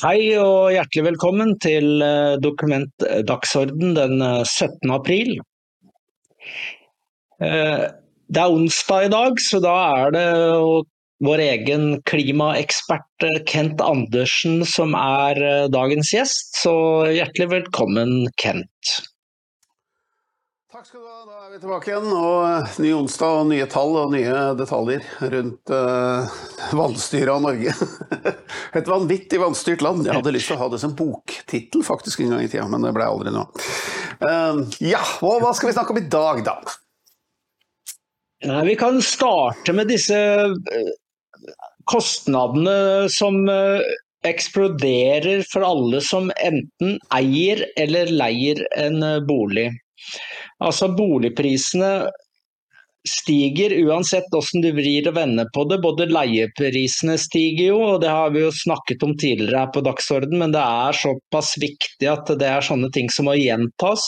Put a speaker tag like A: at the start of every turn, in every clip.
A: Hei og hjertelig velkommen til Dokument Dagsorden den 17. april. Det er onsdag i dag, så da er det vår egen klimaekspert Kent Andersen som er dagens gjest. Så hjertelig velkommen, Kent.
B: Takk skal du ha, da er vi tilbake igjen, og ny onsdag og nye tall og nye detaljer rundt vannstyret av Norge. Et vanvittig vannstyrt land. Jeg hadde lyst til å ha det som boktitel faktisk en gang i tida, men det ble aldri nå. Hva skal vi snakke om i dag da?
A: Vi kan starte med disse kostnadene som eksploderer for alle som enten eier eller leier en bolig. Altså boligprisene stiger uansett hvordan du vrir og vender på det. Både leieprisene stiger jo, og det har vi jo snakket om tidligere her på dagsorden, men det er såpass viktig at det er sånne ting som må gjentas.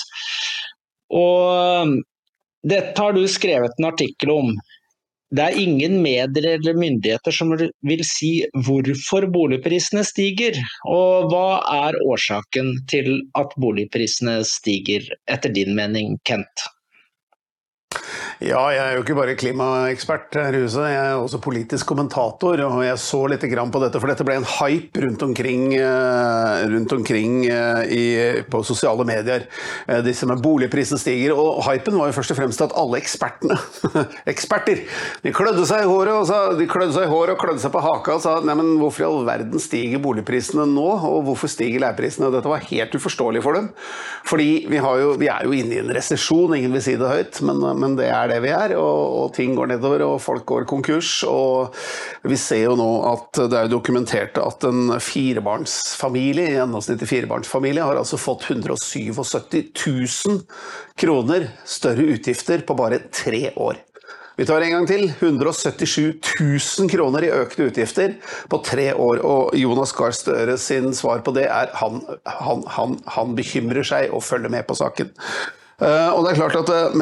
A: Og dette har du skrevet en artikkel om. Det er ingen medier eller myndigheter som vil si hvorfor boligprisene stiger, og hva er årsaken til at boligprisene stiger, etter din mening, Kent?
B: Ja, jeg er jo ikke bare klimaekspert her i huset, jeg er også politisk kommentator, og jeg så litt grann på dette, for dette ble en hype rundt omkring på sosiale medier, disse med boligprisen stiger, og hypen var jo først og fremst at alle eksperter, de klødde seg i håret og klødde seg på haka og sa, nei, men hvorfor i all verden stiger boligprisene nå, og hvorfor stiger leieprisene? Dette var helt uforståelig for dem, fordi vi er jo inne i en resesjon, ingen vil si det høyt, men det er det vi er, og ting går nedover, og folk går konkurs, og vi ser jo nå at det er dokumentert at en firebarnsfamilie, i gjennomsnitt firebarnsfamilie, har altså fått 177 000 kroner større utgifter på bare 3 år. Vi tar en gang til, 177 000 kroner i økte utgifter på 3 år, og Jonas Gahr Støre sin svar på det er han bekymrer seg og følger med på saken. Og det er klart at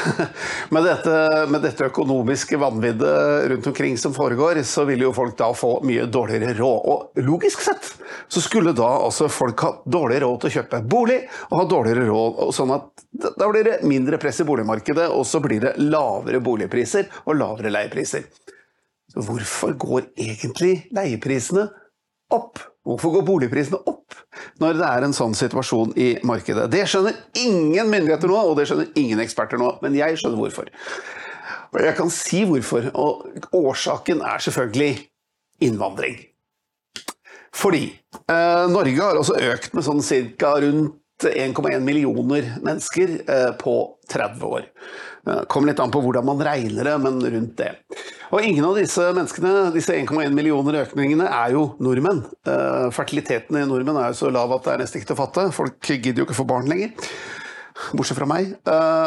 B: med dette økonomiske vanviddet rundt omkring som foregår, så vil jo folk da få mye dårligere råd. Og logisk sett så skulle da altså folk ha dårligere råd til å kjøpe bolig, og ha dårligere råd, og sånn at da blir det mindre press i boligmarkedet, og så blir det lavere boligpriser og lavere leiepriser. Så hvorfor går egentlig leieprisene opp? Hvorfor går boligprisene opp når det er en sånn situasjon i markedet? Det skjønner ingen myndigheter nå, og det skjønner ingen eksperter nå, men jeg skjønner hvorfor. Og jeg kan si hvorfor, og årsaken er selvfølgelig innvandring. Fordi Norge har også økt med sånn cirka rundt 1,1 millioner mennesker på 30 år. Kommer litt an på hvordan man regner det, men rundt det. Og ingen av disse menneskene, disse 1,1 millioner økningene, er jo nordmenn. Fertiliteten i nordmenn er jo så lav at det er nesten ikke til å fatte. Folk gidder jo ikke få barn lenger, bortsett fra meg.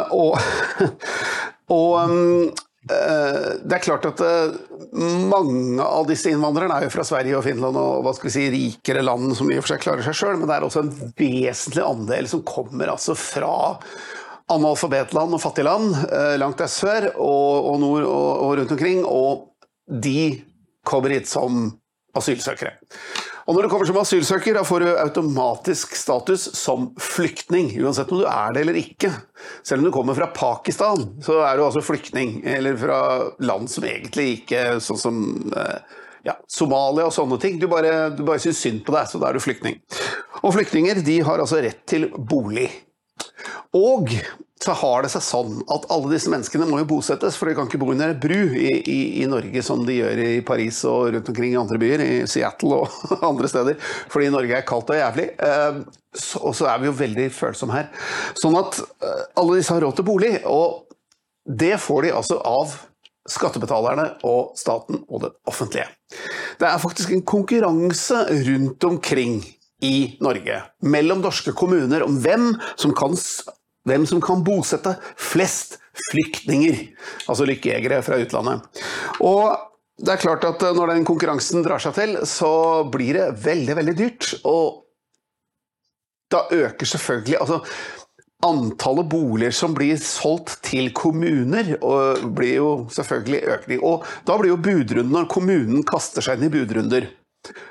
B: Det er klart at mange av disse innvandrerne er jo fra Sverige og Finland og rikere land som i og for seg klarer seg selv, men det er også en vesentlig andel som kommer altså fra analfabetland og fattigland, langt der sør og nord og rundt omkring, og de kommer hit som asylsøkere. Og når du kommer som asylsøker, da får du automatisk status som flyktning, uansett om du er det eller ikke. Selv om du kommer fra Pakistan, så er du altså flyktning, eller fra land som egentlig ikke, sånn som Somalia og sånne ting. Du bare synes synd på deg, så da er du flyktning. Og flyktninger, de har altså rett til bolig. Og så har det seg sånn at alle disse menneskene må jo bosettes, for de kan ikke bo under bru i Norge som de gjør i Paris og rundt omkring i andre byer, i Seattle og andre steder, fordi Norge er kaldt og jævlig. Og så er vi jo veldig følsomme her. Sånn at alle disse har råd til bolig, og det får de altså av skattebetalerne og staten og det offentlige. Det er faktisk en konkurranse rundt omkring i Norge, mellom norske kommuner om hvem som kan bosette flest flyktninger, altså lykkejegere fra utlandet. Og det er klart at når den konkurransen drar seg til, så blir det veldig, veldig dyrt, og da øker selvfølgelig, altså antallet boliger som blir solgt til kommuner, og blir jo selvfølgelig økning, og da blir jo budrunden når kommunen kaster seg inn i budrunder.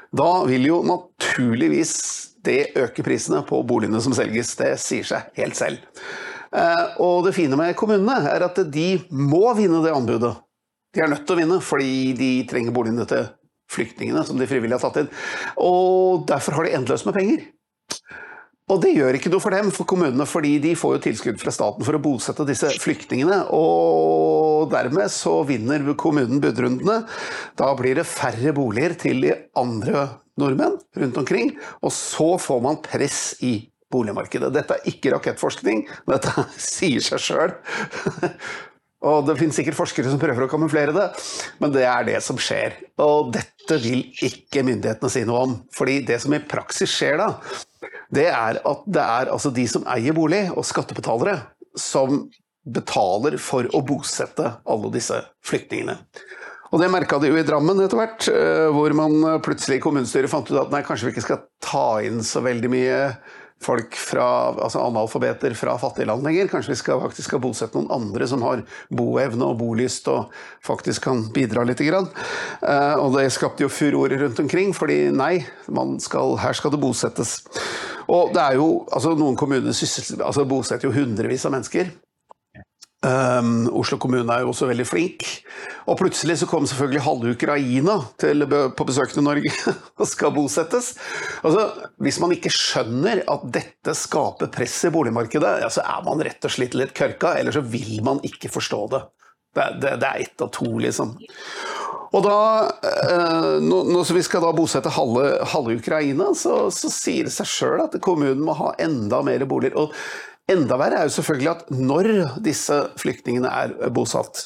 B: da vil jo naturligvis det øke prisene på boligene som selges. Det sier seg helt selv. Og det fine med kommunene er at de må vinne det anbudet. De er nødt til å vinne, fordi de trenger boligene til flyktningene som de frivillig har tatt inn. Og derfor har de endeløst med penger. Og det gjør ikke noe for dem, for kommunene, fordi de får jo tilskudd fra staten for å bosette disse flyktningene, og dermed så vinner kommunen budrundene. Da blir det færre boliger til de andre nordmenn rundt omkring, og så får man press i boligmarkedet. Dette er ikke rakettforskning, dette sier seg selv. Og det finnes sikkert forskere som prøver å kamuflere det, men det er det som skjer. Og dette vil ikke myndighetene si noe om, fordi det som i praksis skjer da, det er at det er altså de som eier bolig og skattebetalere som betaler for å bosette alle disse flyktningene. Og det merket de jo i Drammen etter hvert, hvor man plutselig i kommunestyret fant ut at nei, kanskje vi ikke skal ta inn så veldig mye folk altså analfabeter fra fattige land lenger. Kanskje vi faktisk skal bosette noen andre som har boevne og bolyst og faktisk kan bidra litt grann. Og det skapte jo furore rundt omkring, fordi nei, her skal det bosettes. Og det er jo, altså noen kommuner bosetter jo hundrevis av mennesker. Oslo kommune er jo også veldig flink, og plutselig så kom selvfølgelig halve Ukraina på besøk til Norge og skal bosettes. Altså, hvis man ikke skjønner at dette skaper press i boligmarkedet, ja, så er man rett og slett litt kørka, eller så vil man ikke forstå det. Det er ett av to, liksom. Og da, når vi skal da bosette halve Ukraina, så sier det seg selv at kommunen må ha enda mer boliger. Og enda verre er jo selvfølgelig at når disse flyktningene er bosatt,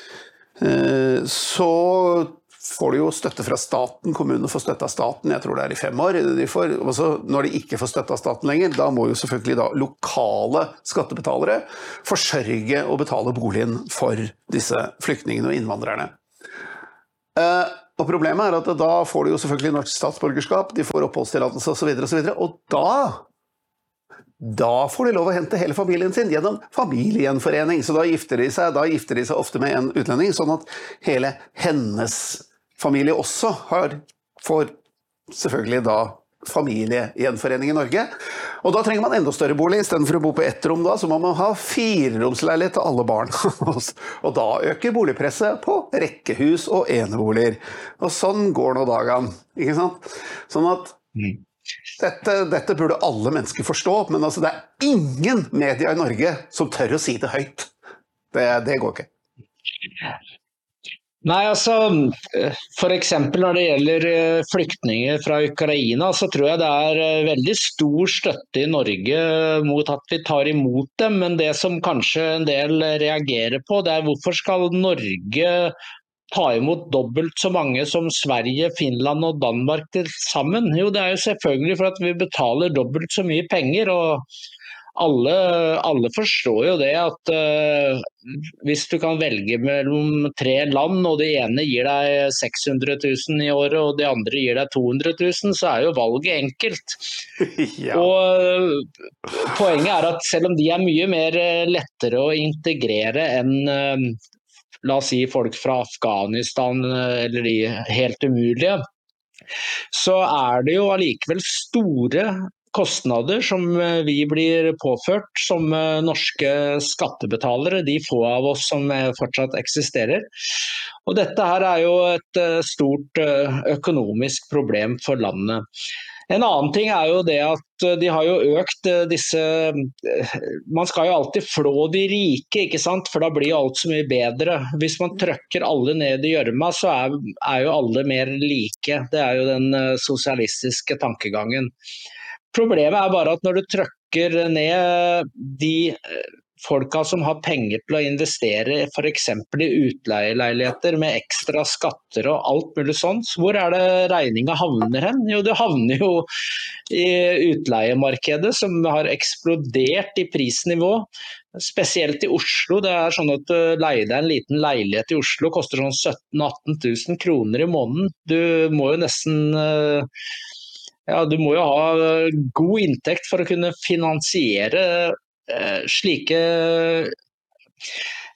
B: så får de jo støtte fra staten, kommunene får støtte av staten, jeg tror det er i 5 år. Når de ikke får støtte av staten lenger, da må jo selvfølgelig da lokale skattebetalere forsørge og betale boligen for disse flyktningene og innvandrerne. Og problemet er at da får de jo selvfølgelig norsk statsborgerskap, de får oppholdstillatelse og så videre, og da får de lov å hente hele familien sin gjennom familiegjenforening. Så da gifter de seg ofte med en utlending, sånn at hele hennes familie også får selvfølgelig da familiegjenforening i Norge. Og da trenger man enda større bolig. I stedet for å bo på ett rom da, så må man ha 4-romsleilighet til alle barn. Og da øker boligpresset på rekkehus og eneboliger. Og sånn går nå dagene, ikke sant? Sånn at dette burde alle mennesker forstå, men altså det er ingen media i Norge som tør å si det høyt. Det går ikke.
A: Nei, altså, for eksempel når det gjelder flyktninger fra Ukraina, så tror jeg det er veldig stor støtte i Norge mot at vi tar imot dem, men det som kanskje en del reagerer på, det er hvorfor skal Norge ta imot dobbelt så mange som Sverige, Finland og Danmark til sammen? Jo, det er jo selvfølgelig for at vi betaler dobbelt så mye penger, og alle forstår jo det at hvis du kan velge mellom 3 land, og det ene gir deg 600 000 i året, og det andre gir deg 200 000, så er jo valget enkelt. Ja. Og poenget er at selv om de er mye mer lettere å integrere enn la oss si folk fra Afghanistan eller de helt umulige, så er det jo allikevel store kostnader som vi blir påført som norske skattebetalere, de få av oss som fortsatt eksisterer. Og dette her er jo et stort økonomisk problem for landet. En annen ting er jo det at de har jo økt disse, man skal jo alltid flå de rike, ikke sant? For da blir jo alt så mye bedre. Hvis man trykker alle ned i gjørma, så er jo alle mer like. Det er jo den sosialistiske tankegangen. Problemet er bare at når du trykker ned de folka som har penger til å investere for eksempel i utleieleiligheter med ekstra skatter og alt mulig sånt, hvor er det regninga havner hen? Jo, det havner jo i utleiemarkedet som har eksplodert i prisnivå, spesielt i Oslo. Det er sånn at du leier deg en liten leilighet i Oslo, koster sånn 17 000–18 000 kroner i måneden. Du må jo nesten... Ja, du må jo ha god inntekt for å kunne finansiere slike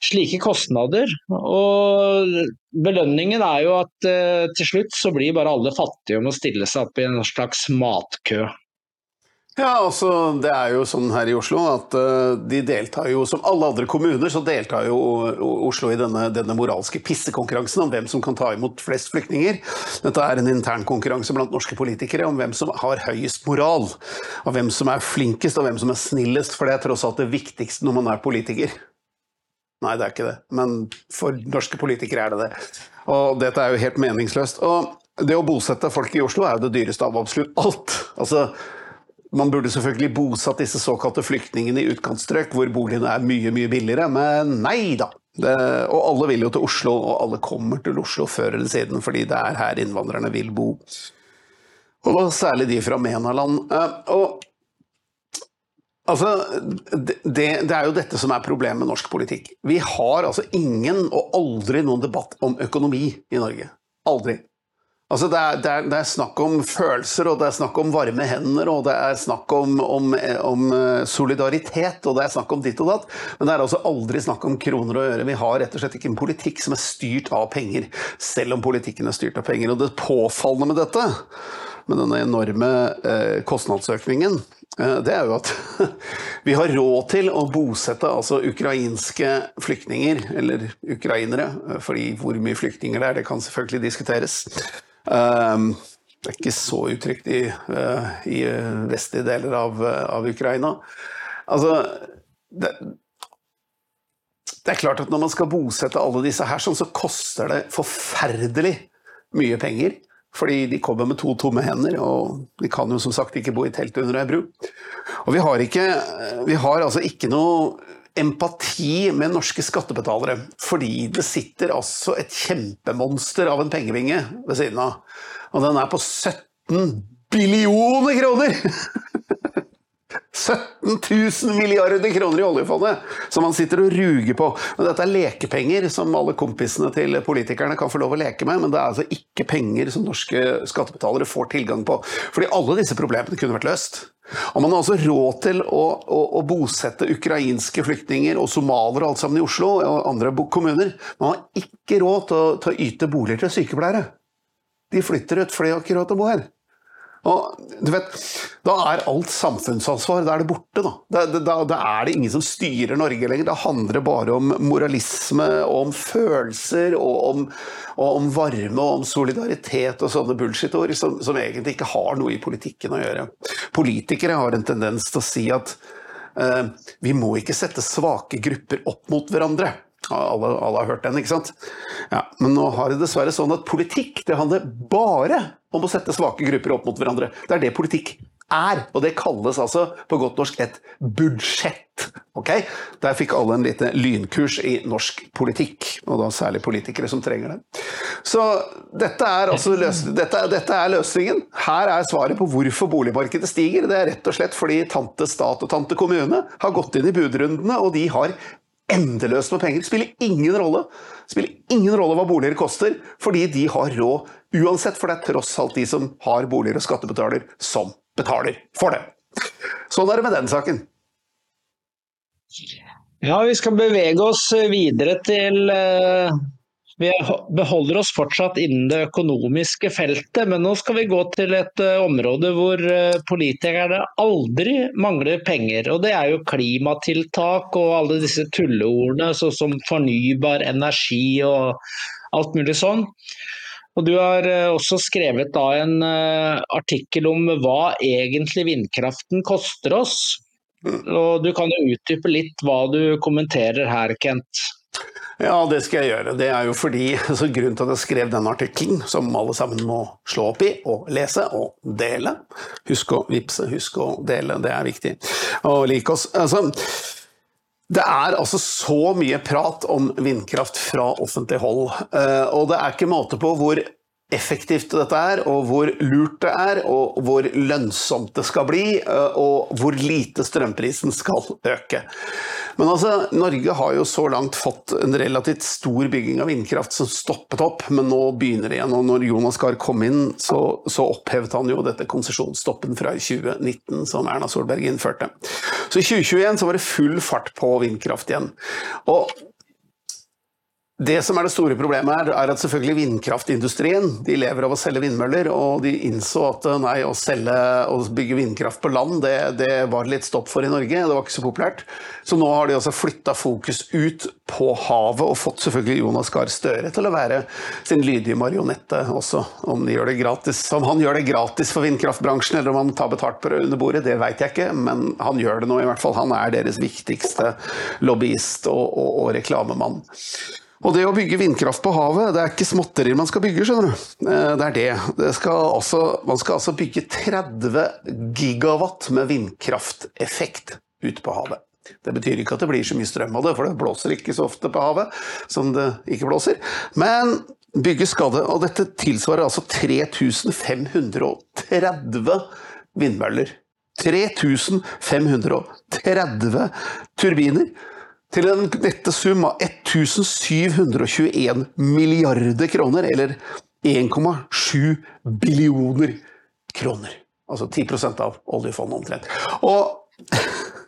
A: slike kostnader, og belønningen jo at til slutt så blir bare alle fattige og må stille seg opp i en slags matkø.
B: Ja, altså det jo sånn her i Oslo at de deltar jo, som alle andre kommuner, så deltar jo Oslo i denne moralske pissekonkurransen om hvem som kan ta imot flest flyktninger. Dette en intern konkurranse blant norske politikere om hvem som har høyest moral, og hvem som flinkest og hvem som snillest, for det tross alt det viktigste når man politiker. Nei, det ikke det, men for norske politikere det det. Og dette jo helt meningsløst. Og det å bosette folk i Oslo jo det dyreste av absolutt alt. Altså, man burde selvfølgelig bosatt disse såkalte flyktningene i utkantstrøk, hvor boligene mye, mye billigere, men nei da. Og alle vil jo til Oslo, og alle kommer til Oslo før eller siden, fordi det her innvandrerne vil bo. Og særlig de fra Menaland. Og altså, det jo dette som problemet med norsk politikk. Vi har altså ingen og aldri noen debatt om økonomi i Norge. Aldri. Altså det snakk om følelser, og det snakk om varme hender, og det snakk om solidaritet, og det snakk om ditt og datt, men det altså aldri snakk om kroner og øre. Vi har rett og slett ikke en politikk som styrt av penger, selv om politikken styrt av penger. Og det påfallende med dette, med denne enorme kostnadsøkningen, det jo at vi har råd til å bosette altså ukrainske flyktninger, eller ukrainere, fordi hvor mye flyktninger det kan selvfølgelig diskuteres. Det ikke så uttrykt i vestlige deler av Ukraina. Altså, det klart at når man skal bosette alle disse her, så koster det forferdelig mye penger, fordi de kommer med 2 tomme hender, og de kan jo som sagt ikke bo i telt under ei bru. Og vi har altså ikke noe empati med norske skattebetalere, fordi det sitter altså et kjempemonster av en pengebinge ved siden av, og den på 17 billioner kroner! 17 000 milliarder kroner i oljefondet, som man sitter og ruger på. Men dette lekepenger som alle kompisene til politikerne kan få lov å leke med, men det altså ikke penger som norske skattebetalere får tilgang på. Fordi alle disse problemene kunne vært løst. Og man har altså råd til å bosette ukrainske flyktninger og somalere alt sammen i Oslo og andre kommuner. Man har ikke råd til å yte boliger til sykepleiere. De flytter ut fordi de har ikke råd til å bo her. Og du vet, da alt samfunnsansvar, da det borte da. Da det ingen som styrer Norge lenger. Det handler bare om moralisme, og om følelser, og om varme, og om solidaritet og sånne bullshit-ord som egentlig ikke har noe i politikken å gjøre. Politikere har en tendens til å si at vi må ikke sette svake grupper opp mot hverandre. Alle har hørt den, ikke sant? Ja, men nå har det dessverre sånn at politikk, det handler bare om å sette svake grupper opp mot hverandre. Det det politikk og det kalles altså på godt norsk et budsjett. Ok? Der fikk alle en liten lynkurs i norsk politikk, og da særlig politikere som trenger det. Så dette altså dette løsningen. Her svaret på hvorfor boligmarkedet stiger. Det rett og slett fordi tante stat og tante kommune har gått inn i budrundene, og de har endeløst med penger. Det spiller ingen rolle hva boliger koster, fordi de har råd uansett, for det tross alt de som har boliger og skattebetaler som betaler for det. Sånn det med den saken.
A: Ja, vi skal bevege oss videre til vi beholder oss fortsatt innen det økonomiske feltet, men nå skal vi gå til et område hvor politikerne aldri mangler penger, og det jo klimatiltak og alle disse tulleordene, så som fornybar energi og alt mulig sånn. Og du har også skrevet da en artikkel om hva egentlig vindkraften koster oss, og du kan jo utdype litt hva du kommenterer her, Kent.
B: Ja, det skal jeg gjøre. Det jo fordi, så grunnen til at jeg skrev denne artikkelen, som alle sammen må slå opp i, og lese, og dele. Husk å vipse, husk å dele, det viktig. Og like oss. Altså, det altså så mye prat om vindkraft fra offentlig hold, og det ikke måte på hvor effektivt dette og hvor lurt det og hvor lønnsomt det skal bli, og hvor lite strømprisen skal øke. Men altså, Norge har jo så langt fått en relativt stor bygging av vindkraft som stoppet opp, men nå begynner det igjen, og når Jonas Gahr kom inn, så opphevet han jo dette konsesjonsstoppen fra 2019, som Erna Solberg innførte. Så i 2021 så var det full fart på vindkraft igjen. Og Det som det store problemet at selvfølgelig vindkraftindustrien, de lever av å selge vindmøller, og de innså at nei, å bygge vindkraft på land, det var litt stopp for i Norge, det var ikke så populært. Så nå har de også flyttet fokus ut på havet, og fått selvfølgelig Jonas Gahr Støre til å være sin lydige marionette også. Om de gjør det gratis, om han gjør det gratis for vindkraftbransjen, eller om han tar betalt på under bordet, det vet jeg ikke, men han gjør det nå i hvert fall. Han deres viktigste lobbyist og reklamemann. Og det å bygge vindkraft på havet, det ikke småtterier man skal bygge, skjønner du. Det. Man skal altså bygge 30 gigawatt med vindkrafteffekt ut på havet. Det betyr ikke at det blir så mye strøm av det, for det blåser ikke så ofte på havet som det ikke blåser. Men bygge skal det, og dette tilsvarer altså 3530 vindmøller. 3530 turbiner. Til en nette sum av 1721 milliarder kroner, eller 1,7 billioner kroner. Altså 10% av oljefondet omtrent. Og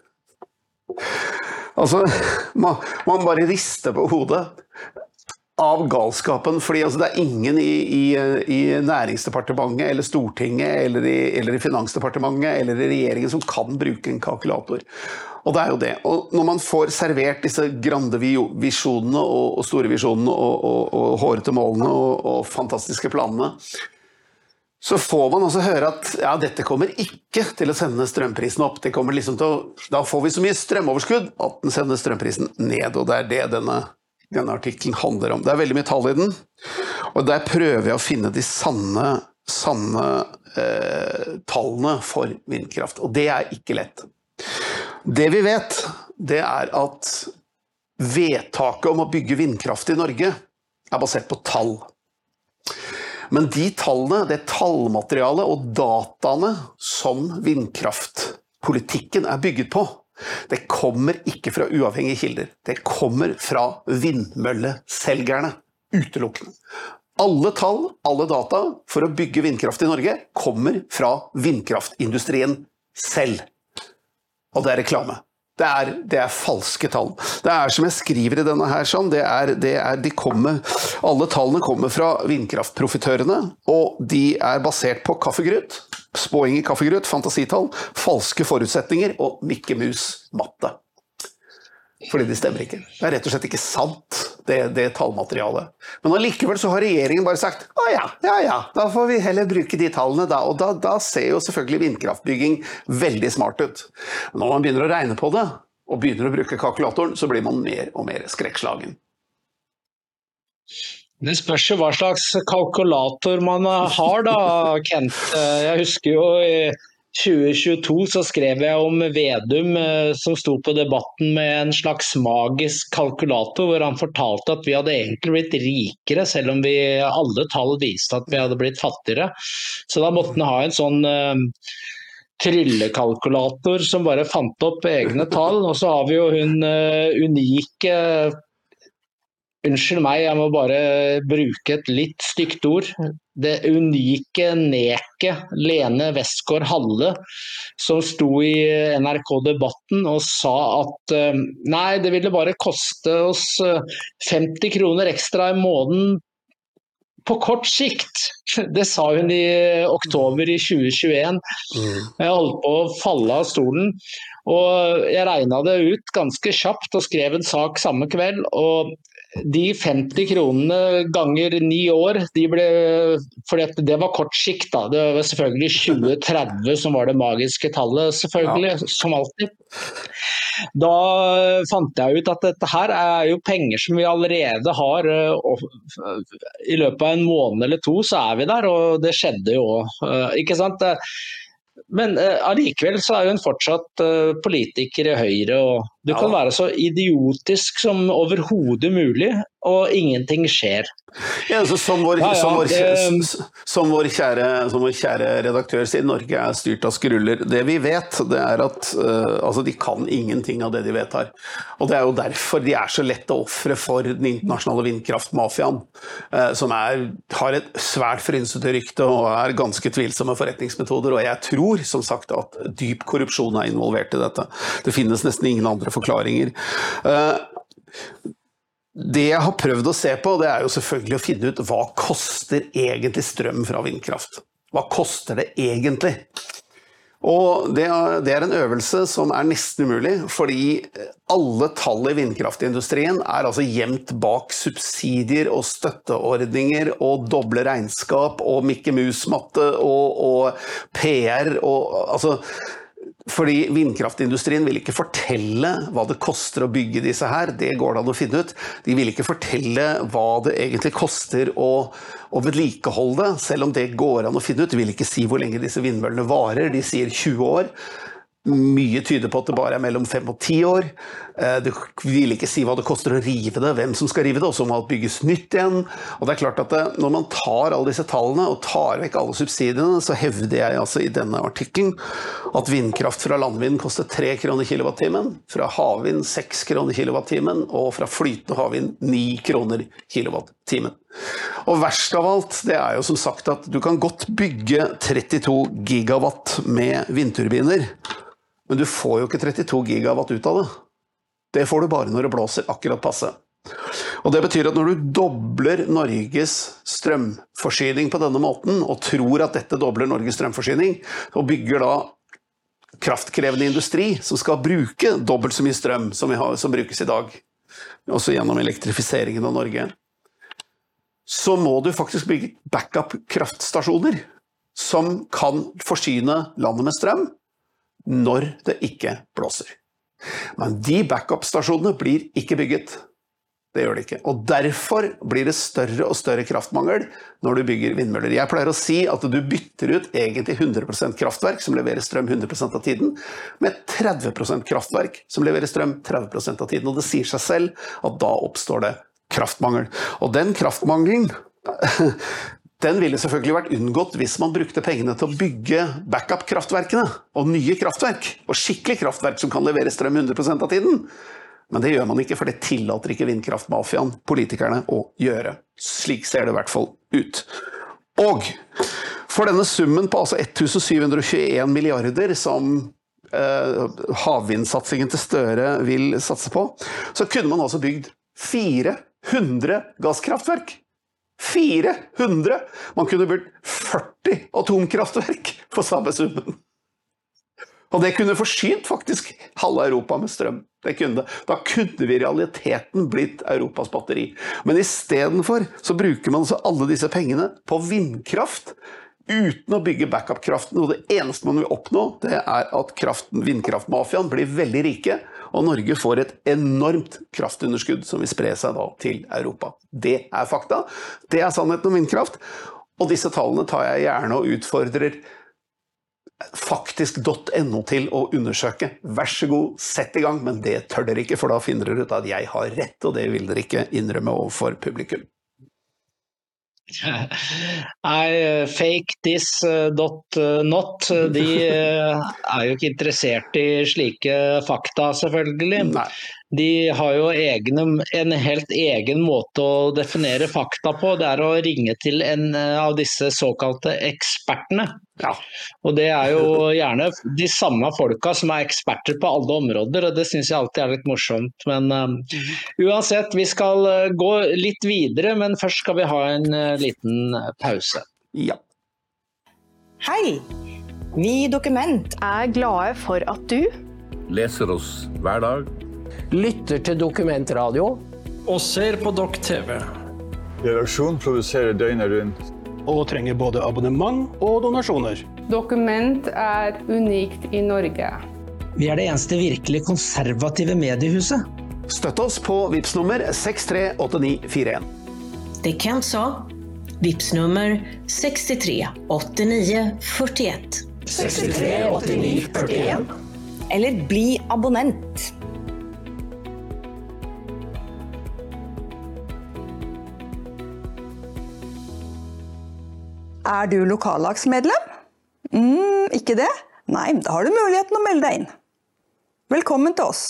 B: altså, man bare rister på hodet av galskapen, fordi altså, det ingen i Næringsdepartementet, eller Stortinget, eller i Finansdepartementet, eller i regjeringen som kan bruke en kalkulator. Og det jo det. Og når man får servert disse grande visjonene og store visjonene og hårete målene og fantastiske planene, så får man også høre at ja, dette kommer ikke til å sende strømprisen opp. Det kommer liksom da får vi så mye strømoverskudd at den sender strømprisen ned, og det det denne artikkelen handler om. Det veldig mye tall i den, og der prøver jeg å finne de sanne tallene for vindkraft, og det ikke lett. Det vi vet, det at vedtaket om å bygge vindkraft i Norge basert på tall. Men de tallene, det tallmaterialet og dataene som vindkraftpolitikken bygget på, det kommer ikke fra uavhengige kilder. Det kommer fra vindmølleselgerne, utelukkende. Alle tall, alle data for å bygge vindkraft i Norge kommer fra vindkraftindustrien selv. Og det reklame. Det falske tall. Det som jeg skriver i denne her, sånn, alle tallene kommer fra vindkraftprofitørene, og de basert på kaffegrut, spåing i kaffegrut, fantasitall, falske forutsetninger og Mikke Mus matte. Fordi de stemmer ikke. Det rett og slett ikke sant, det tallmaterialet. Men allikevel så har regjeringen bare sagt, ja, da får vi heller bruke de tallene da, og da ser jo selvfølgelig vindkraftbygging veldig smart ut. Men når man begynner å regne på det, og begynner å bruke kalkulatoren, så blir man mer og mer skrekkslagen.
A: Det spørs jo hva slags kalkulator man har da, Kent. Jeg husker jo 2022 så skrev jeg om Vedum som sto på debatten med en slags magisk kalkulator, hvor han fortalte at vi hadde egentlig blitt rikere, selv om alle tall viste at vi hadde blitt fattigere. Så da måtte han ha en sånn tryllekalkulator som bare fant opp egne tall, og så har vi jo hun unike, unnskyld meg, jeg må bare bruke et litt stygt ord, det unike neket Lene Westgård Halle, som sto i NRK-debatten og sa at nei, det ville bare koste oss 50 kroner ekstra i måneden på kort sikt. Det sa hun i oktober i 2021. Jeg holdt på å falle av stolen, og jeg regnet det ut ganske kjapt og skrev en sak samme kveld, og de 50 kronene ganger 9 år, fordi det var kort sikt da, det var selvfølgelig 2030 som var det magiske tallet, selvfølgelig, som alltid. Da fant jeg ut at dette her jo penger som vi allerede har, i løpet av en måned eller to så vi der, og det skjedde jo også, ikke sant? Men allikevel så jo hun fortsatt politiker i Høyre, og du kan være så idiotisk som overhodet mulig, og ingenting skjer.
B: Ja, så som vår kjære redaktør sier, Norge styrt av skruller. Det vi vet, det at altså, de kan ingenting av det de vedtar. Og det jo derfor de så lette ofre for den internasjonale vindkraftmafiaen, som har et svært frynsete rykte og ganske tvilsomme forretningsmetoder. Og jeg tror, som sagt, at dyp korrupsjon involvert i dette. Det finnes nesten ingen andre forklaringer. det jeg har prøvd å se på, det jo selvfølgelig å finne ut hva koster egentlig strøm fra vindkraft. Hva koster det egentlig? Og det en øvelse som nesten umulig, fordi alle tall i vindkraftindustrien altså gjemt bak subsidier og støtteordninger og doble regnskap og Mickey Mouse-matte og PR altså fordi vindkraftindustrien vil ikke fortelle hva det koster å bygge disse her, det går det an å finne ut. De vil ikke fortelle hva det egentlig koster å vedlikeholde det, selv om det går an å finne ut. De vil ikke si hvor lenge disse vindmøllene varer, de sier 20 år. Mye tyder på at det bare mellom 5 og 10 år. Det vil ikke si hva det koster å rive det, hvem som skal rive det, og så må det bygges nytt igjen. Og det klart at når man tar alle disse tallene og tar vekk alle subsidiene, så hevder jeg altså i denne artikkelen at vindkraft fra landvind koster 3 kroner kilowattimen, fra havvind 6 kroner kilowattimen, og fra flytende havvind 9 kroner kilowattimen. Og verst av alt, det jo som sagt at du kan godt bygge 32 gigawatt med vindturbiner, men du får jo ikke 32 gigawatt ut av det. Det får du bare når det blåser akkurat passe. Og det betyr at når du dobler Norges strømforsyning på denne måten, og tror at dette dobler Norges strømforsyning, og bygger da kraftkrevende industri som skal bruke dobbelt så mye strøm som brukes i dag, også gjennom elektrifiseringen av Norge, så må du faktisk bygge backup kraftstasjoner som kan forsyne landet med strøm når det ikke blåser. Men de backup-stasjonene blir ikke bygget. Det gjør det ikke. Og derfor blir det større og større kraftmangel når du bygger vindmøller. Jeg pleier å si at du bytter ut egentlig 100% kraftverk som leverer strøm 100% av tiden, med 30% kraftverk som leverer strøm 30% av tiden. Og det sier seg selv at da oppstår det kraftmangel. Og den kraftmangelen den ville selvfølgelig vært unngått hvis man brukte pengene til å bygge backup-kraftverkene og nye kraftverk, og skikkelig kraftverk som kan levere strøm 100% av tiden. Men det gjør man ikke, for det tillater ikke vindkraftmafiaen, politikerne, å gjøre. Slik ser det i hvert fall ut. Og for denne summen på altså 1721 milliarder som havvindsatsingen til Støre vil satse på, så kunne man altså bygd 400 gasskraftverk. 400! Man kunne bygd 40 atomkraftverk for samme summen. Og det kunne forsynt faktisk halve Europa med strøm. Det kunne det. Da kunne vi i realiteten blitt Europas batteri. Men i stedet for så bruker man altså alle disse pengene på vindkraft, uten å bygge backup-kraften. Og det eneste man vil oppnå, det at vindkraftmafiaen blir veldig rike, og Norge får et enormt kraftunderskudd som vil spre seg da til Europa. Det fakta. Det sannheten om vindkraft. Og disse tallene tar jeg gjerne og utfordrer faktisk.no til å undersøke. Vær så god, sett i gang, men det tør dere ikke, for da finner dere ut at jeg har rett, og det vil dere ikke innrømme overfor publikum.
A: Fake this not, de jo ikke interessert i slike fakta selvfølgelig.
B: Nei.
A: De har jo en helt egen måte å definere fakta på, det å ringe til en av disse såkalte ekspertene.
B: Ja.
A: Og det jo gjerne de samme folka som eksperter på alle områder, og det synes jeg alltid litt morsomt. Men uansett, vi skal gå litt videre, men først skal vi ha en liten pause.
B: Ja.
C: Hei! Vi i Dokument glade for at du
D: leser oss hver dag,
E: lytter til Dokumentradio
F: og ser på Dok TV.
G: Redaksjon produserer døgnet rundt.
F: Og trenger både abonnement og donasjoner.
H: Dokument unikt i Norge.
I: Vi det eneste virkelig konservative mediehuset.
B: Støtt oss på Vipps-nummer 638941.
J: Det kan så. Vipps-nummer 638941.
I: 638941.
C: Eller bli abonnent. Du lokallagsmedlem? Ikke det? Nei, da har du muligheten å melde deg inn. Velkommen til oss.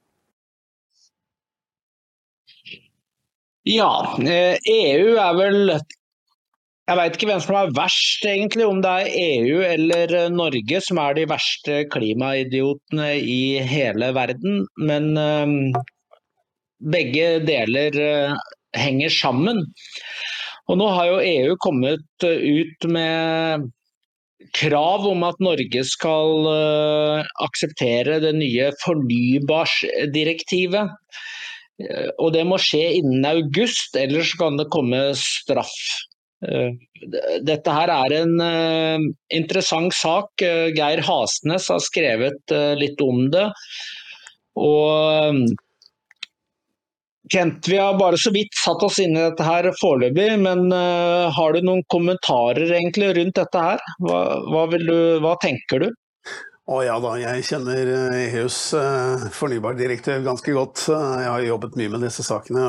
A: Ja, EU vel, jeg vet ikke hvem som verst egentlig, om det EU eller Norge som de verste klimaidiotene i hele verden, men begge deler henger sammen. Og nå har jo EU kommet ut med krav om at Norge skal akseptere det nye fornybarsdirektivet. Og det må skje innen august, ellers kan det komme straff. Dette her er en interessant sak. Geir Hasnes har skrevet litt om det. Og Kent, vi har bare så vidt satt oss inn i dette her foreløpig, men har du noen kommentarer egentlig rundt dette her? Hva tenker du?
B: Ja da, jeg kjenner EUs fornybardirektiv ganske godt. Jeg har jobbet mye med disse sakene,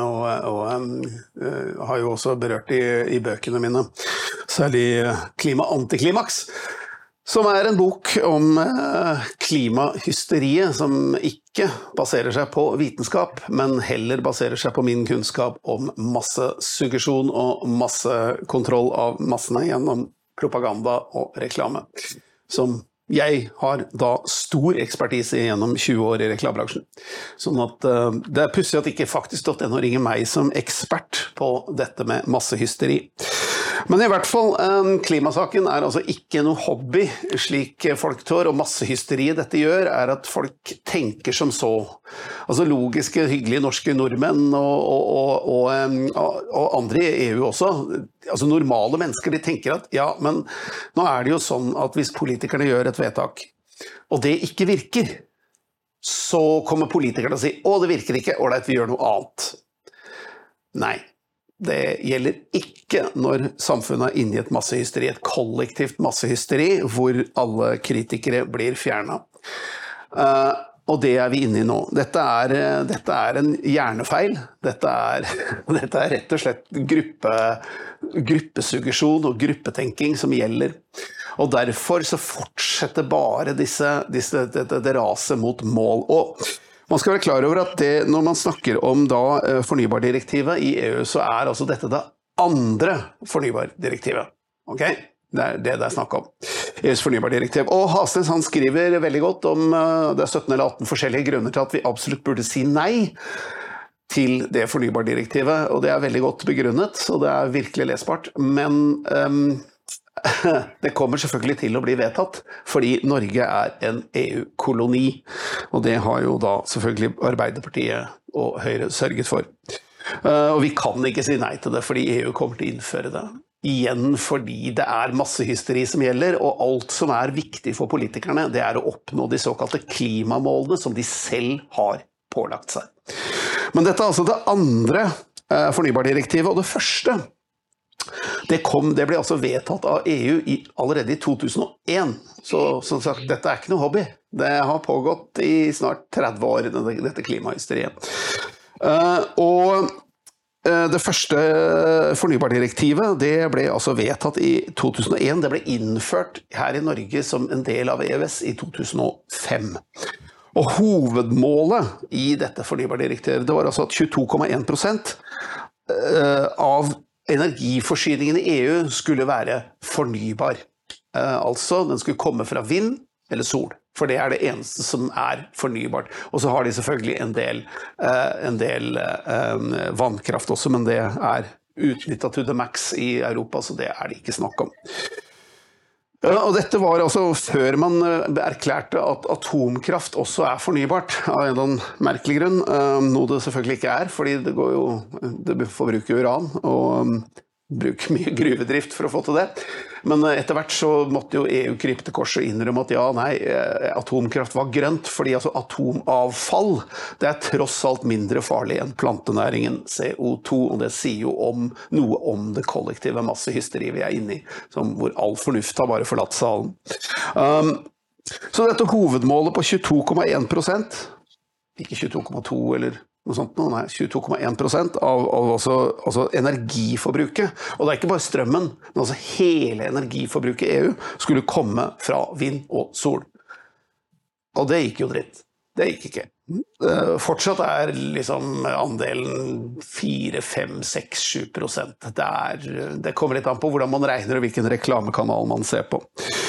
B: og har jo også berørt i bøkene mine. Særlig Klima-antiklimaks, som er en bok om klimahysteriet, som ikke baserer seg på vitenskap, men heller baserer seg på min kunnskap om massesuggesjon og massekontroll av massene gjennom propaganda og reklame, som jeg har da stor ekspertise gjennom 20 år i reklamebransjen. Sånn at det er pussig at ikke faktisk.no ringer meg som ekspert på dette med massehysteri. Men i hvert fall, klimasaken er altså ikke noe hobby, slik folk tror, og massehysteriet dette gjør er at folk tenker som så. Altså logiske, hyggelige norske nordmenn og andre i EU også, altså normale mennesker, de tenker at ja, men nå er det jo sånn at hvis politikerne gjør et vedtak, og det ikke virker, så kommer politikerne til å si, det virker ikke, ålreit, vi gjør noe annet. Nei. Det gjelder ikke når samfunnet er inne i et massehysteri, et kollektivt massehysteri, hvor alle kritikere blir fjernet. Og det er vi inne i nå. Dette er en hjernefeil. Dette er rett og slett gruppesuggesjon og gruppetenking som gjelder. Og derfor så fortsetter bare det raset mot mål. Og man skal være klar over at når man snakker om da fornybardirektivet i EU, så er altså dette det andre fornybardirektivet. Ok? Det er det snakk om. EUs fornybardirektiv. Og Hasnes han skriver veldig godt om det er 17 eller 18 forskjellige grunner til at vi absolutt burde si nei til det fornybardirektivet. Og det er veldig godt begrunnet, så det er virkelig lesbart. Men det kommer selvfølgelig til å bli vedtatt, fordi Norge er en EU-koloni, og det har jo da selvfølgelig Arbeiderpartiet og Høyre sørget for. Og vi kan ikke si nei til det, fordi EU kommer til å innføre det. Igjen fordi det er massehysteri som gjelder, og alt som er viktig for politikerne, det er å oppnå de såkalte klimamålene som de selv har pålagt seg. Men dette er altså det andre fornybardirektivet, og det første det ble altså vedtatt av EU allerede i 2001, så som sagt, dette er ikke noe hobby. Det har pågått i snart 30 år, dette klimahysteriet. Og det første fornybardirektivet, det ble altså vedtatt i 2001. Det ble innført her i Norge som en del av EØS i 2005. Og hovedmålet i dette fornybardirektivet, det var altså at 22,1% av energiforsyningen i EU skulle være fornybar. Altså, den skulle komme fra vind eller sol, for det er det eneste som er fornybart. Og så har de selvfølgelig en del vannkraft også, men det er utnyttet to the max i Europa, så det er det ikke snakk om. Og dette var altså før man erklærte at atomkraft også er fornybart, av en eller annen merkelig grunn. Noe det selvfølgelig ikke er, fordi det forbruker uran, og bruker mye gruvedrift for å få til det. Men etter hvert så måtte jo EU krype til korset og innrømme at atomkraft var grønt, fordi altså atomavfall, det er tross alt mindre farlig enn plantenæringen CO2, og det sier jo noe om det kollektive massehysteri vi er inne i, hvor all fornuft har bare forlatt salen. Så dette hovedmålet på 22,1%, ikke 22,2 eller noe sånt, 22,1% av altså energiforbruket. Og det er ikke bare strømmen, men altså hele energiforbruket i EU skulle komme fra vind og sol. Og det gikk jo dritt. Det gikk ikke. Fortsatt er liksom andelen 4, 5, 6, 7%. Det kommer litt an på hvordan man regner og hvilken reklamekanal man ser på.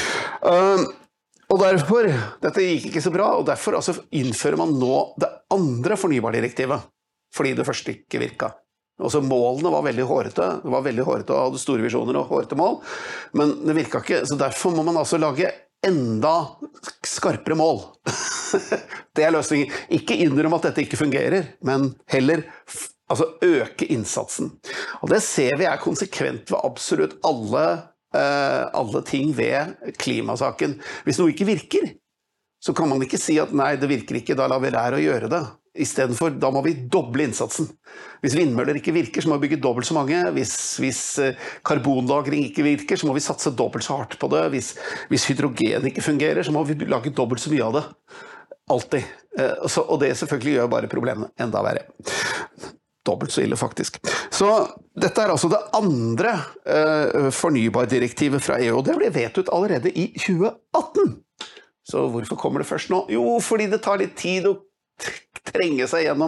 B: Og derfor, dette gikk ikke så bra, og derfor innfører man nå det andre fornybardirektivet fordi det første ikke virket. Også målene var veldig hårete, det var veldig hårete og hadde store visjoner og hårete mål, men det virket ikke, så derfor må man altså lage enda skarpere mål. Det løsningen. Ikke innrømme at dette ikke fungerer, men heller øke innsatsen. Og det ser vi konsekvent ved absolutt alle ting ved klimasaken. Hvis noe ikke virker, så kan man ikke si at nei, det virker ikke, da lar vi lære å gjøre det. I stedet for, da må vi doble innsatsen. Hvis vindmøller ikke virker, så må vi bygge dobbelt så mange. Hvis karbonlagring ikke virker, så må vi satse dobbelt så hardt på det. Hvis hydrogen ikke fungerer, så må vi lage dobbelt så mye av det. Alltid. Og det selvfølgelig gjør bare problemet enda verre. Dobbelt så ille faktisk. Så dette altså det andre fornybardirektivet fra EU, og det ble vedtatt allerede i 2018. Så hvorfor kommer det først nå? Jo, fordi det tar litt tid å trenge seg gjennom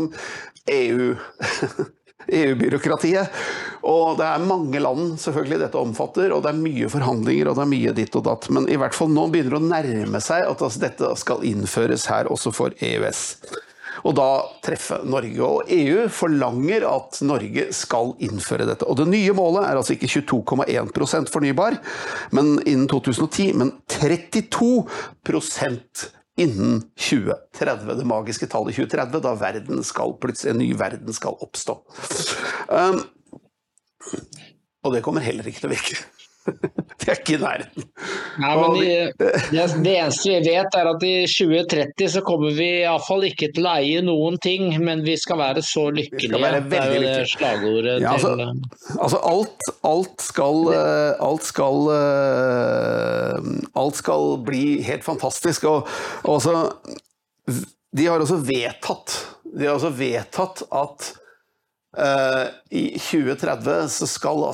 B: EU-byråkratiet. Og det mange land selvfølgelig dette omfatter, og det mye forhandlinger, og det mye ditt og datt. Men i hvert fall nå begynner det å nærme seg at dette skal innføres her også for EØS. Og da treffe Norge, og EU forlanger at Norge skal innføre dette. Og det nye målet altså ikke 22,1% fornybar, men innen 2010, men 32% innen 2030, det magiske tallet 2030, da plutselig en ny verden skal oppstå. Og det kommer heller ikke til å virke. Det ikke i nærheten.
A: Nei, men det eneste vi vet at i 2030 så kommer vi i hvert fall ikke til å eie noen ting, men vi skal være så lykkelige.
B: Vi skal være veldig
A: det
B: lykkelige.
A: Det slagordet
B: ja, alt skal bli helt fantastisk, og de har også vedtatt at i 2030 så skal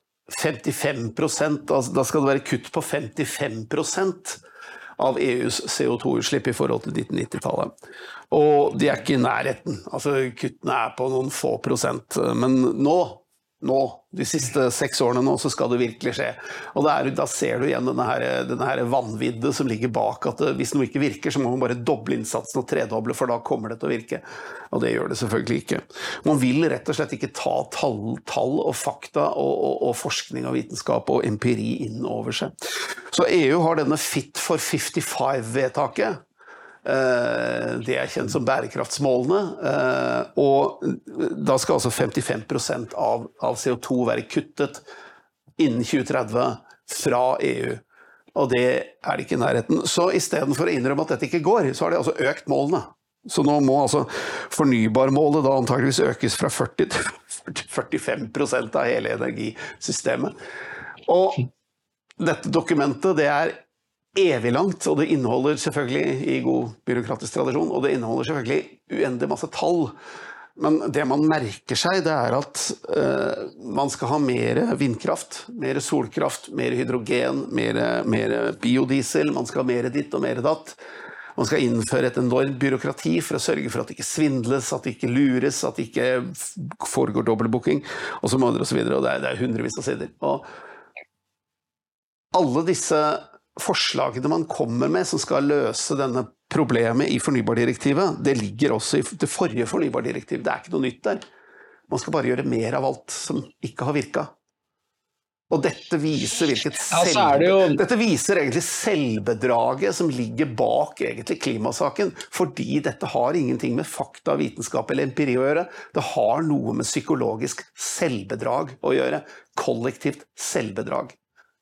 B: 55%, da skal det være kutt på 55% av EUs CO2-utslipp i forhold til 1990-tallet. Og de ikke i nærheten, kuttene på noen få prosent, men nå, de siste 6 årene nå, så skal det virkelig skje. Og da ser du igjen denne her vanvidde som ligger bak, at hvis noe ikke virker, så må man bare doble innsatsen og tredoble, for da kommer det til å virke. Og det gjør det selvfølgelig ikke. Man vil rett og slett ikke ta tall og fakta og forskning og vitenskap og empiri inn over seg. Så EU har denne Fit for 55-vedtaket, det kjent som bærekraftsmålene, og da skal 55% av CO2 være kuttet innen 2030 fra EU, og det det ikke i nærheten. Så i stedet for å innrømme at dette ikke går, så har de økt målene. Så nå må fornybarmålet da antageligvis økes fra 40 til 45% av hele energisystemet. Og dette dokumentet, det evig langt, og det inneholder selvfølgelig i god byråkratisk tradisjon, og det inneholder selvfølgelig uendelig masse tall. Men det man merker seg, det at man skal ha mer vindkraft, mer solkraft, mer hydrogen, mer biodiesel, man skal ha mer ditt og mer datt. Man skal innføre et enormt byråkrati for å sørge for at det ikke svindles, at det ikke lures, at det ikke foregår dobbeltbooking, og så videre, og det hundrevis av sider. Og alle disse forslagene man kommer med som skal løse denne problemet i fornybardirektivet, det ligger også i det forrige fornybardirektivet. Det ikke noe nytt der. Man skal bare gjøre mer av alt som ikke har virket. Og dette viser dette viser egentlig selvbedraget som ligger bak egentlig klimasaken, fordi dette har ingenting med fakta, vitenskap eller empiri å gjøre. Det har noe med psykologisk selvbedrag å gjøre. Kollektivt selvbedrag.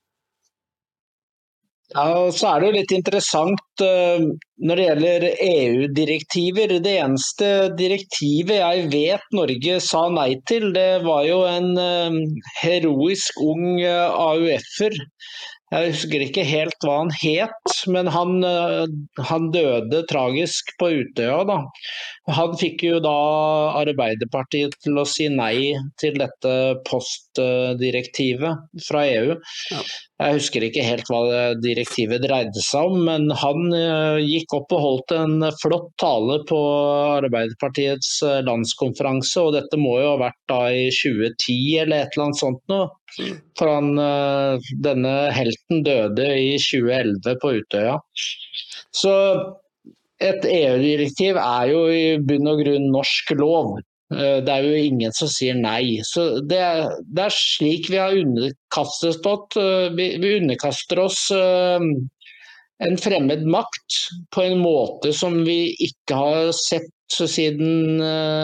A: Ja, og så det jo litt interessant når det gjelder EU-direktiver. Det eneste direktivet jeg vet Norge sa nei til, det var jo en heroisk ung AUF-er. Jeg husker ikke helt hva han het, men han døde tragisk på Utøya da. Han fikk jo da Arbeiderpartiet til å si nei til dette postdirektivet fra EU. Ja. Jeg husker ikke helt hva direktivet dreide seg om, men han gikk opp og holdt en flott tale på Arbeiderpartiets landskonferanse, og dette må jo ha vært da i 2010 eller et eller annet sånt nå. For denne helten døde i 2011 på Utøya. Så et EU-direktiv jo i bunn og grunn norsk lov. Det jo ingen som sier nei. Så det slik vi har underkastet oss. Vi underkaster oss en fremmed makt på en måte som vi ikke har sett siden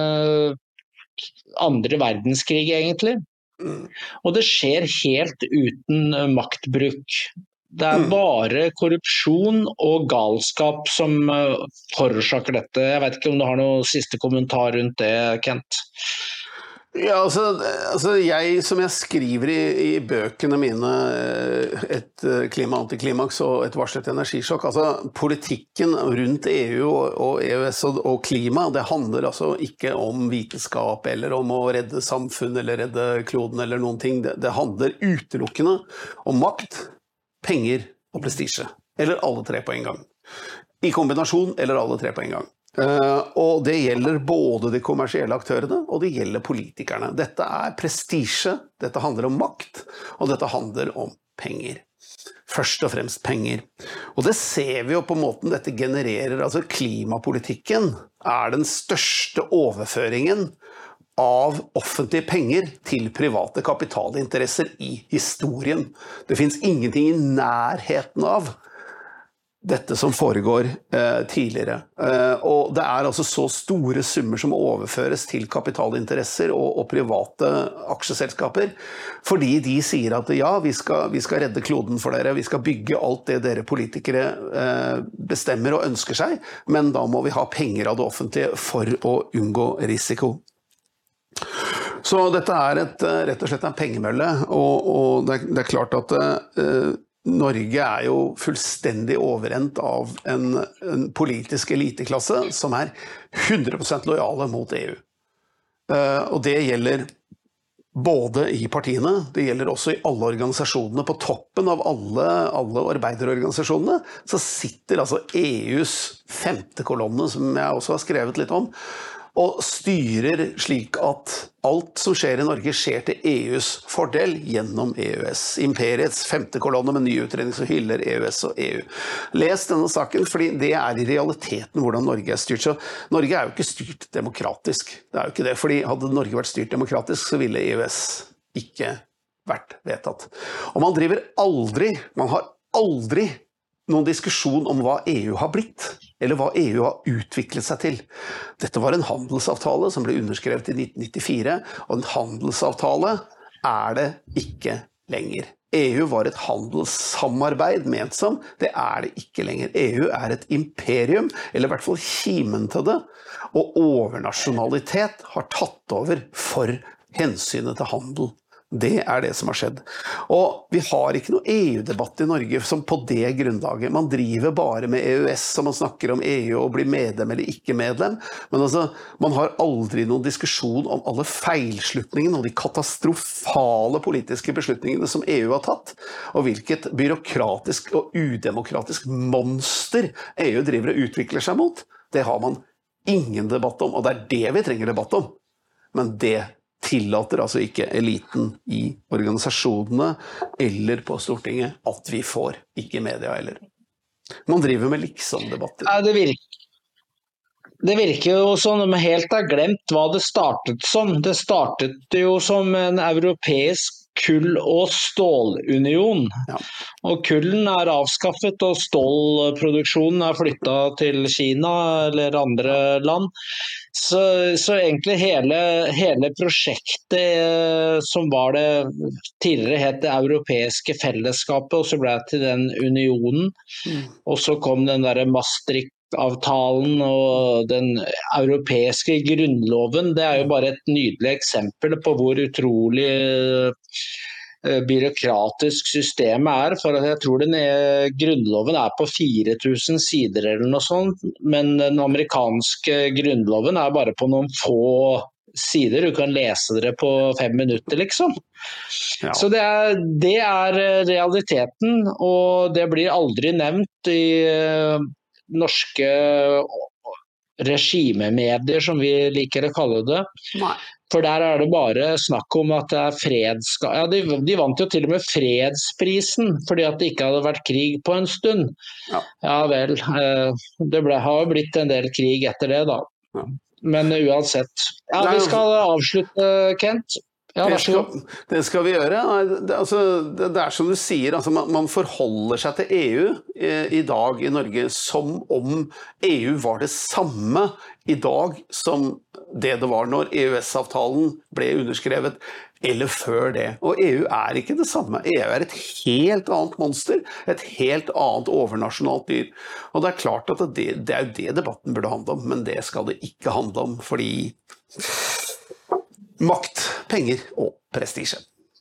A: andre verdenskrig, egentlig. Og det skjer helt uten maktbruk. Det bare korrupsjon og galskap som forårsaker dette. Jeg vet ikke om du har noen siste kommentar rundt det, Kent?
B: Ja, altså som jeg skriver i bøkene mine, et klima-antiklimaks og et varslet energisjokk, altså politikken rundt EU og EØS og klima, det handler altså ikke om vitenskap eller om å redde samfunn eller redde kloden eller noen ting. Det handler utelukkende om makt, penger og prestisje. Eller alle tre på en gang. I kombinasjon eller alle tre på en gang. Og det gjelder både de kommersielle aktørene og det gjelder politikerne. Dette prestisje, dette handler om makt, og dette handler om penger. Først og fremst penger. Og det ser vi jo på måten dette genererer. Altså klimapolitikken den største overføringen av offentlige penger til private kapitalinteresser i historien. Det finnes ingenting i nærheten av dette som foregår tidligere. Og det altså så store summer som overføres til kapitalinteresser og private aksjeselskaper, fordi de sier at ja, vi skal redde kloden for dere, vi skal bygge alt det dere politikere bestemmer og ønsker seg, men da må vi ha penger av det offentlige for å unngå risiko. Så dette rett og slett en pengemølle, og det klart at Norge jo fullstendig overrent av en politisk eliteklasse som 100% lojale mot EU. Og det gjelder både i partiene, det gjelder også i alle organisasjonene. På toppen av alle arbeiderorganisasjonene så sitter altså EUs femte kolonne, som jeg også har skrevet litt om, og styrer slik at alt som skjer i Norge skjer til EUs fordel gjennom EØS. Imperiets femte kolonne med ny utredning som hyller EØS og EU. Les denne saken, fordi det i realiteten hvordan Norge styrt. Så Norge jo ikke styrt demokratisk. Det jo ikke det, fordi hadde Norge vært styrt demokratisk, så ville EØS ikke vært vedtatt. Og man har aldri noen diskusjon om hva EU har blitt, eller hva EU har utviklet seg til. Dette var en handelsavtale som ble underskrevet i 1994, og en handelsavtale det ikke lenger. EU var et handelssamarbeid ment som, det det ikke lenger. EU et imperium, eller i hvert fall kimen til det, og overnasjonalitet har tatt over for hensynet til handel. Det det som har skjedd. Og vi har ikke noe EU-debatt i Norge som på det grunnlaget. Man driver bare med EØS, og man snakker om EU og blir medlem eller ikke medlem. Men altså, man har aldri noen diskusjon om alle feilslutningene og de katastrofale politiske beslutningene som EU har tatt, og hvilket byråkratisk og udemokratisk monster EU driver og utvikler seg mot. Det har man ingen debatt om, og det det vi trenger debatt om. Men det tillater altså ikke eliten i organisasjonene eller på Stortinget at vi får, ikke i media heller. Man driver med liksom-debatter.
A: Ja, det virker jo som de helt har glemt hva det startet som. Det startet jo som en europeisk kull- og stålunion. Ja. Og kullen avskaffet, og stålproduksjonen flyttet til Kina eller andre land. Så egentlig hele prosjektet som var det tidligere het det europeiske fellesskapet, og så ble det til den unionen. Og så kom den der Maastricht-avtalen og den europeiske grunnloven. Det jo bare et nydelig eksempel på hvor utrolig byråkratisk systemet for jeg tror den grunnloven på 4000 sider eller noe sånt, men den amerikanske grunnloven bare på noen få sider, du kan lese det på 5 minutter liksom. Ja. Så det realiteten, og det blir aldri nevnt i norske regimemedier, som vi liker å kalle det. Nei. For der det bare snakk om at det ja, de vant jo til og med fredsprisen, fordi at det ikke hadde vært krig på en stund. Ja vel, det har jo blitt en del krig etter det da. Ja. Men uansett. Ja, vi skal avslutte, Kent. Ja, vær så god.
B: Det skal vi gjøre. Det som du sier, altså man forholder seg til EU i dag i Norge som om EU var det samme i dag som det var når EØS-avtalen ble underskrevet, eller før det. Og EU er ikke det samme. EU er et helt annet monster, et helt annet overnasjonalt dyr. Og det er klart at det er jo det debatten burde handle om, men det skal det ikke handle om, fordi makt, penger og prestisje.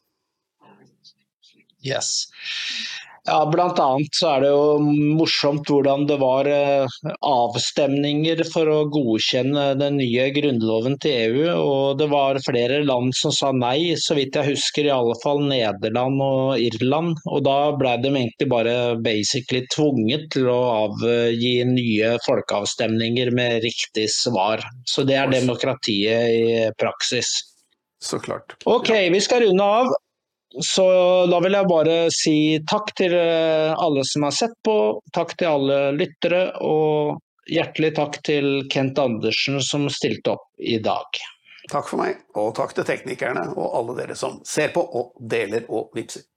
A: Yes. Ja, blant annet så det jo morsomt hvordan det var avstemninger for å godkjenne den nye grunnloven til EU, og det var flere land som sa nei, så vidt jeg husker, i alle fall Nederland og Irland, og da ble de egentlig bare basically tvunget til å avgi nye folkeavstemninger med riktig svar. Så det demokratiet i praksis.
B: Så klart.
A: Ok, vi skal runde av. Så da vil jeg bare si takk til alle som har sett på, takk til alle lyttere, og hjertelig takk til Kent Andersen som stilte opp i dag.
B: Takk for meg, og takk til teknikerne og alle dere som ser på og deler og vipser.